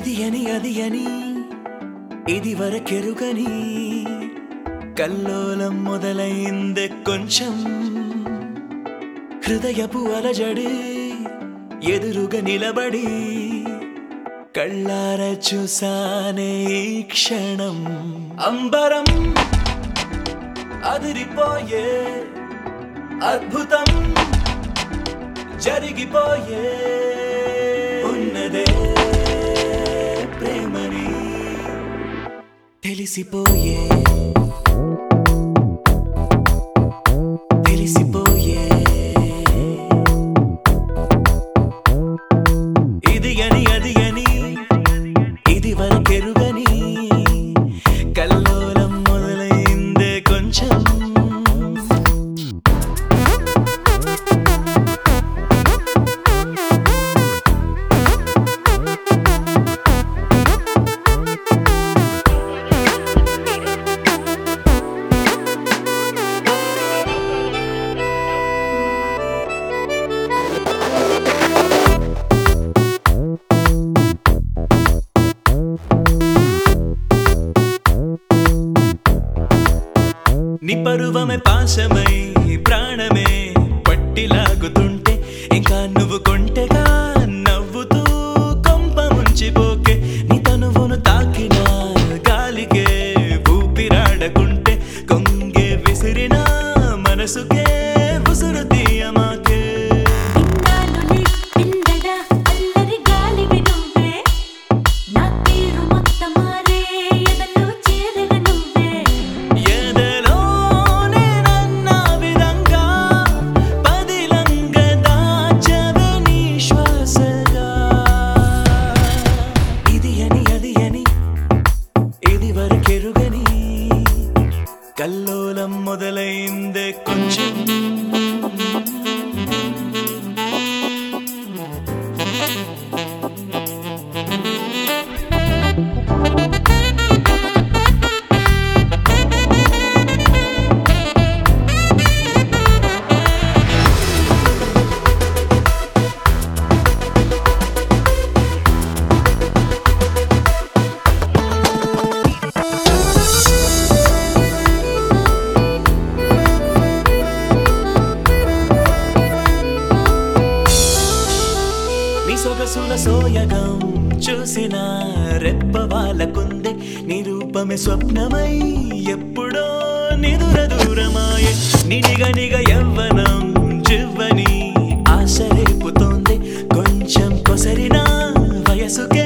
ఇది అని అది అని ఇది వరకెరుగని కల్లోలం మొదలైందే కొంచెం హృదయపు అలజడి ఎదురుగా నిలబడి కళ్ళార చూసానే ఈ క్షణం అంబరం అదిరిపోయే అద్భుతం జరిగిపోయే ఉన్నదే ప్రేమని తెలిసిపోయే తెలిసిపోయే ఇది అని అది అని ఇది వరకెరుగని కల్లోలం మొదలైందే కొంచెం నీ పరువమే పాశమై ప్రాణమే పట్టిలాగుతుంటే ఇంకా నువ్వు కొంటెగా నవ్వుతూ కొంప ముంచిపోకే నీ తనువును తాకిన గాలికే ఊపిరాడకుంటే కొంగే విసిరిన మనసుకే ఉసురు తీయమాకే కల్లోలం మొదలైందే కొంచెం సొగసుల సోయగం చూసిన రెప్పవాలకుందే నీ రూపమే స్వప్నమై ఎప్పుడో నిదుర దూరమాయే నినిగనిగ యవ్వనం జివ్వని ఆశ రేపుతోంది కొంచెం కొసరిన వయసుకే